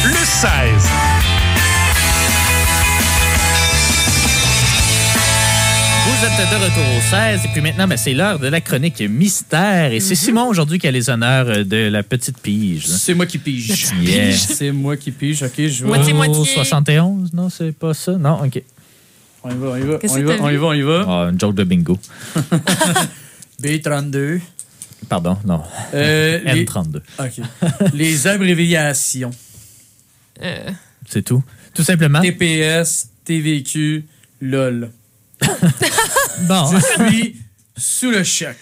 le 16. Vous êtes de retour au 16 et puis maintenant, c'est l'heure de la chronique mystère et c'est Simon aujourd'hui qui a les honneurs de la petite pige. Là. C'est moi qui pige. Yeah. C'est moi qui pige. OK, je vais... Moitié. 71? Non, c'est pas ça. Non, OK. On y va. Oh, une joke de bingo. B32. Pardon, non. N32. OK. Les abréviations. C'est tout. Tout simplement. TPS, TVQ, LOL. Bon. Je suis sous le choc.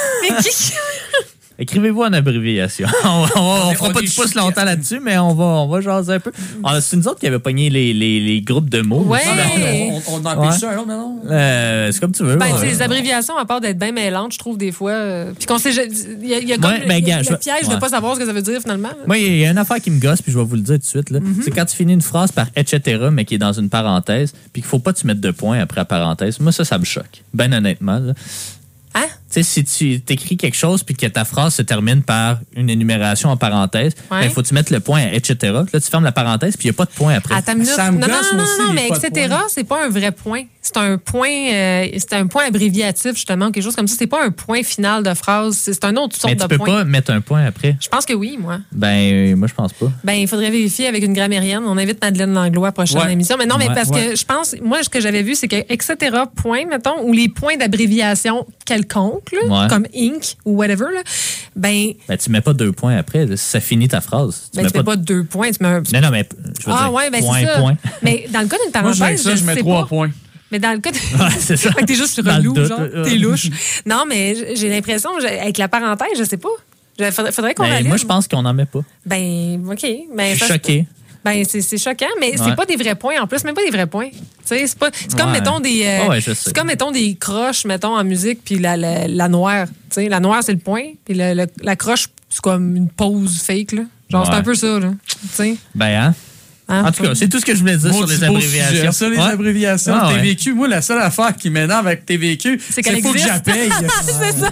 Écrivez-vous en abréviation. on fera pas du pouce longtemps là-dessus, mais on va jaser un peu. C'est nous autres qui avions pogné les groupes de mots. Ouais. On empêche ça, non? C'est comme tu veux. C'est les abréviations, à part d'être bien mêlantes, je trouve, des fois. Puis qu'on sait. Il y a comme le piège de ne pas savoir ce que ça veut dire, finalement. Moi, il y a une affaire qui me gosse, puis je vais vous le dire tout de suite. Là. C'est quand tu finis une phrase par etc., mais qui est dans une parenthèse, puis qu'il ne faut pas que tu mettes de points après la parenthèse. Moi, ça me choque. Ben honnêtement. Là. Hein? Tu sais, si tu t'écris quelque chose puis que ta phrase se termine par une énumération en parenthèse, il faut que tu mettes le point à etc. Là, tu fermes la parenthèse puis il n'y a pas de point après. Attends une minute. Non, mais etc., c'est pas un vrai point. C'est un point abréviatif, justement, quelque chose comme ça. C'est pas un point final de phrase. C'est un autre sorte de point. Mais tu peux pas mettre un point après? Je pense que oui, moi. Moi, je pense pas. Il faudrait vérifier avec une grammairienne. On invite Madeleine Langlois à la prochaine émission. Mais non, mais parce que je pense, moi, ce que j'avais vu, c'est que etc., point, mettons, ou les points d'abréviation quelconques, là, comme Inc. ou whatever, là, tu mets pas 2 points après. Là, ça finit ta phrase. Tu mets pas 2 points. Tu mets un... Non, mais je veux dire, point. Mais dans le cas d'une parenthèse, je mets 3 points. Mais dans le cas de... c'est ça. T'es juste relou, genre. T'es louche. Non, mais j'ai l'impression, avec la parenthèse, je sais pas. Faudrait qu'on valide. Moi, je pense qu'on n'en met pas. OK. Je suis choqué. C'est choquant, mais c'est pas des vrais points. En plus, même pas des vrais points. C'est comme, mettons, des... c'est comme, mettons, des croches, mettons, en musique, puis la noire. T'sais, la noire, c'est le point, puis la croche, c'est comme une pause fake, là. Genre, c'est un peu ça, là. T'sais. En tout cas, c'est tout ce que je voulais dire sur les abréviations. Ça, les abréviations. TVQ, moi, la seule affaire qui m'énerve avec TVQ, c'est qu'il faut que j'appelle. C'est ça.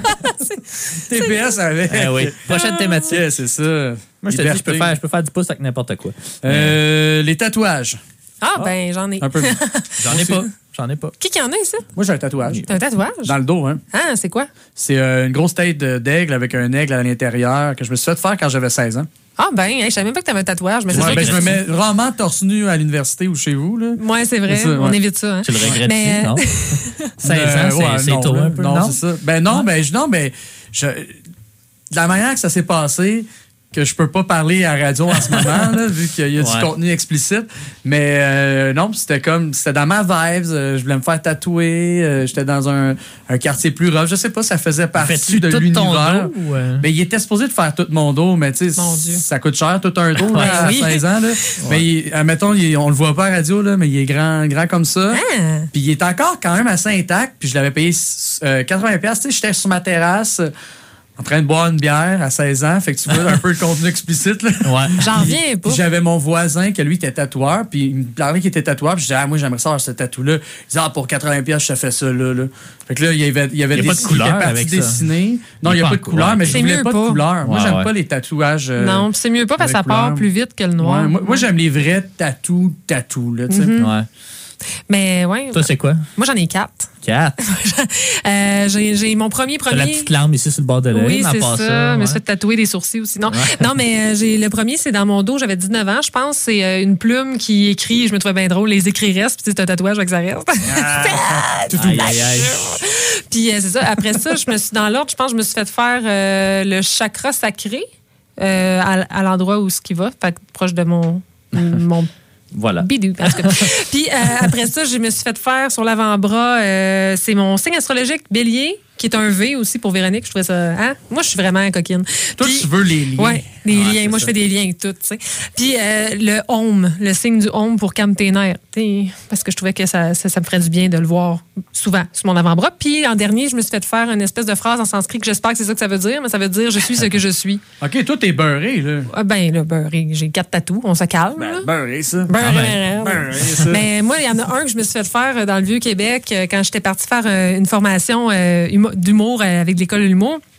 TPS avec. Oui. Prochaine thématique. C'est ça. Moi, je te dis, je peux faire du pouce avec n'importe quoi. Les tatouages. J'en ai. Un peu. J'en ai pas. Qui en a ici? Moi, j'ai un tatouage. T'as un tatouage? Dans le dos, hein. Ah, c'est quoi? C'est une grosse tête d'aigle avec un aigle à l'intérieur que je me suis fait faire quand j'avais 16 ans. Je savais même pas que t'avais un tatouage. Mais je me mets rarement torse nu à l'université ou chez vous. Oui, c'est vrai. Ça, on évite ça. Hein. Tu le regrettes-tu, non? 16 ans, c'est tôt un peu. Non, c'est ça. De la manière que ça s'est passé, que je peux pas parler à la radio en ce moment, là, vu qu'il y a du contenu explicite. Mais c'était dans ma vibe. Je voulais me faire tatouer. J'étais dans un quartier plus rough. Je sais pas, ça faisait partie de l'univers. Mais il était supposé de faire tout mon dos, mais tu sais, ça coûte cher, tout un dos à 16 ans. Là. Mais admettons, on le voit pas à la radio, là, mais il est grand comme ça. Puis il est encore quand même assez intact. Puis je l'avais payé 80$. Tu sais, j'étais sur ma terrasse. En train de boire une bière à 16 ans, fait que tu vois un peu le contenu explicite. Là. J'en reviens pas. J'avais mon voisin qui, lui, était tatoueur, puis il me parlait qu'il était tatoueur, puis je disais, moi, j'aimerais ça avoir ce tatou-là. Il disait, pour 80$, je te fais ça, là. Fait que là, il y avait pas de couleur avec dessiné. Non, il n'y a pas de couleur, mais je voulais pas de couleur. Moi, j'aime pas les tatouages. Non, c'est mieux pas parce que ça part plus vite que le noir. Moi, j'aime les vrais tatous, là, tu sais. Mais Toi, c'est quoi? Moi, j'en ai 4. 4? J'ai mon premier. T'as la petite larme ici sur le bord de l'œil. Oui, c'est ça. Je me suis fait tatouer des sourcils aussi. Non, mais le premier, c'est dans mon dos. J'avais 19 ans, je pense. C'est une plume qui écrit, je me trouvais bien drôle, les écrits restent, puis c'est un tatouage avec ça reste. Puis c'est ça. Après ça, je me suis dans l'ordre, je pense que je me suis fait faire le chakra sacré à l'endroit où ce qui va, fait proche de mon voilà. Bidou. Puis après ça, je me suis fait faire sur l'avant-bras, c'est mon signe astrologique bélier, qui est un V aussi pour Véronique. Je trouvais ça... Hein? Moi, je suis vraiment coquine. Toi, tu veux les liens. Oui, les liens. Moi, je fais des liens avec tout. T'sais. Puis le Om, le signe du Om pour calmer tes nerfs. Parce que je trouvais que ça me ferait du bien de le voir souvent sur mon avant-bras. Puis en dernier, je me suis fait faire une espèce de phrase en sanskrit que j'espère que c'est ça que ça veut dire, mais ça veut dire « je suis ce que je suis ». OK, toi, t'es beurré, là. Là, beurré. J'ai 4 tatous. On se calme. Beurré, ça. Beurré, ça. Mais moi, il y en a un que je me suis fait faire dans le Vieux-Québec quand j'étais partie faire une formation d'humour avec l'école de l'humour.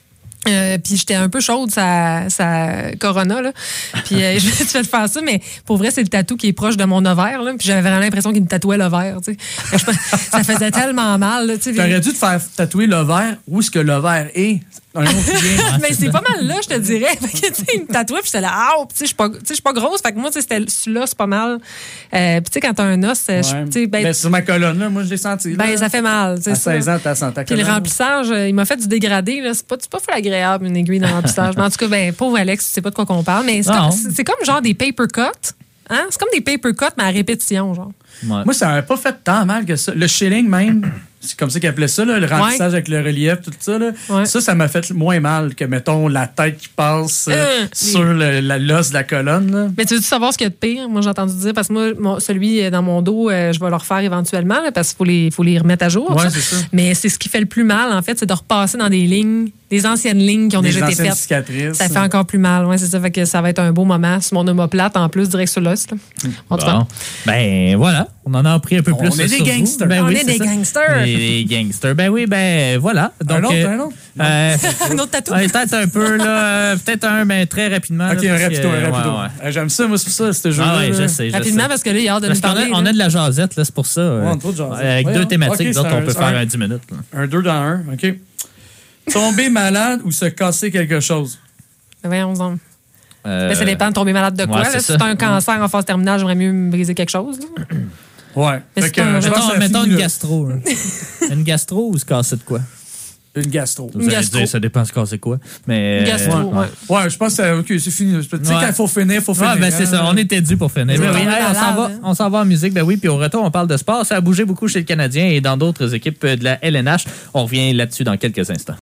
Puis j'étais un peu chaude, ça Corona, là. Puis je me suis fait faire ça, mais pour vrai, c'est le tatou qui est proche de mon ovaire, là. Puis j'avais vraiment l'impression qu'il me tatouait l'ovaire, tu sais. Ça faisait tellement mal, là, tu sais. T'aurais dû te faire tatouer l'ovaire où est-ce que l'ovaire est. Mais c'est pas mal là, je te dirais. Fait que, tu sais, il me tatouait, puis j'étais là, ah, tu sais, je suis pas grosse. Fait que moi, tu sais, celui-là, c'est pas mal. Puis, tu sais, quand t'as un os, tu sais, ben, sur ma colonne, là, moi, je l'ai senti. Ben, ça fait mal, tu sais. À 16 ans, t'as senti ta colonne. Puis le remplissage, il m'a fait du dégradé, là. C'est pas full agréable, une aiguille dans le remplissage. Mais en tout cas, ben, pauvre Alex, tu sais pas de quoi qu'on parle. Mais c'est comme genre des paper cuts. Hein? C'est comme des paper cuts, mais à répétition, genre. Ouais. Moi, ça m'avait pas fait tant mal que ça. Le shilling, même, c'est comme ça qu'ils appelaient ça, là, le remplissage avec le relief, tout ça. Là. Ouais. Ça m'a fait moins mal que, mettons, la tête qui passe sur l'os de la colonne. Là. Mais tu veux savoir ce qu'il y a de pire? Moi, j'ai entendu dire, parce que moi, celui dans mon dos, je vais le refaire éventuellement, là, parce qu'il faut les remettre à jour. Ouais, c'est ça. Mais c'est ce qui fait le plus mal, en fait, c'est de repasser dans des lignes, des anciennes lignes qui ont déjà été faites. Cicatrices. Ça fait encore plus mal. Ouais, c'est ça. Fait que ça va être un beau moment sur mon omoplate, en plus, direct sur l'os. Bon. Ben, voilà. On en a appris un peu plus. On est des gangsters. Ben, on est des gangsters. Des gangsters. Ben oui, ben voilà. Donc, un autre? Un autre tatou? Peut-être un peu, là. Peut-être un, mais très rapidement. OK, là, rapido. Ouais. J'aime ça, moi, c'est pour ça, ce jeu-là. Ah ouais, je sais. Rapidement, parce que là, il y a hâte de nous parler. On a de la jasette, là, c'est pour ça. Avec deux thématiques, d'autres, on peut faire un 10 minutes. Là. Un 2 dans 1, OK. Tomber malade ou se casser quelque chose? Voyons donc. Ça dépend de tomber malade de quoi. Ouais, là. Si t'as un cancer en phase terminale, j'aimerais mieux me briser quelque chose. Là. Ouais. Mettons une gastro. Une gastro ou se casser de quoi? Une gastro. Vous allez dire, ça dépend de se casser quoi. Mais, une gastro, ouais, je pense que c'est fini. Tu sais, quand il faut finir, il faut finir. Ouais, ben c'est ça. On était dû pour finir. Ben, oui, on s'en va en musique. Ben oui, puis au retour, on parle de sport. Ça a bougé beaucoup chez le Canadien et dans d'autres équipes de la LNH. On revient là-dessus dans quelques instants.